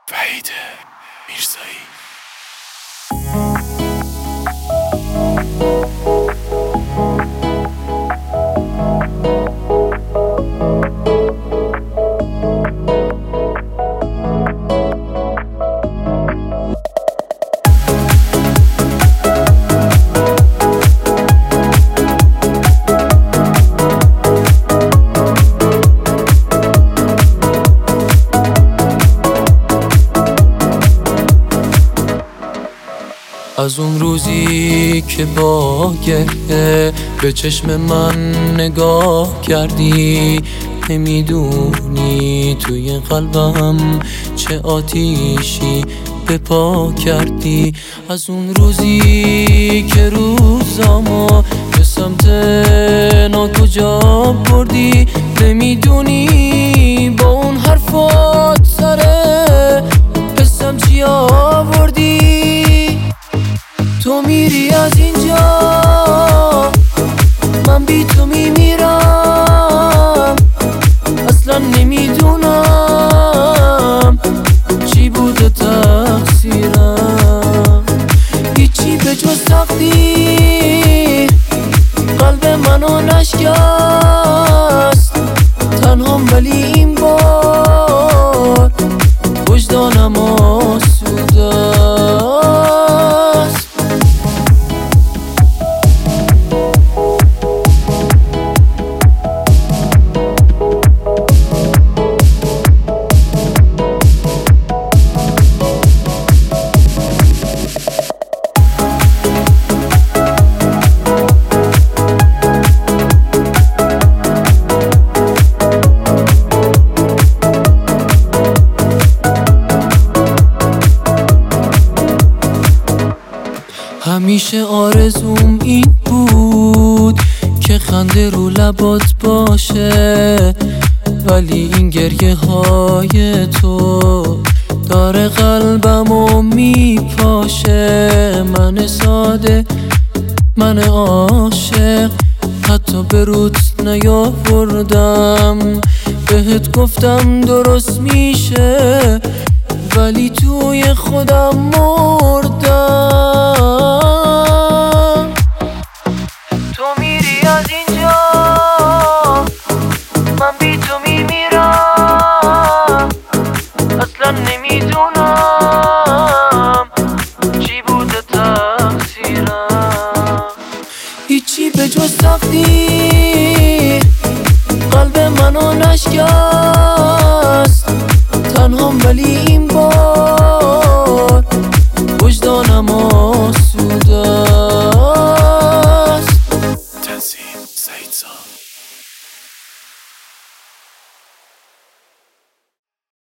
وحید میرزایی. از اون روزی که با گریه به چشم من نگاه کردی، نمیدونی توی قلبم چه آتیشی به پا کردی. از اون روزی که روزامو به سمت ناکجا بردی، نمیدونی با اون حرفات سر حسم چی آوردی. تو میری از اینجا، من بی تو میمیرم. اصلا نمیدونم چی بوده تقصیرم. هیچی به جز سختی قلب منو نشکست. تنهام ولی این بار وجدانم آسوده است. همیشه آرزوم این بود که خنده رو لبات باشه، ولی این گریه های تو داره قلبمو میپاشه. من ساده، من عاشق، حتی به روت نیاوردم. بهت گفتم درست میشه، ولی توی خودم مردم. تو میری از اینجا، من بی تو میمیرم. اصلا نمیدونم چی بوده تقصیرم. هیچی به جز سختی قلب منو نشکست. تنهام ولی این بار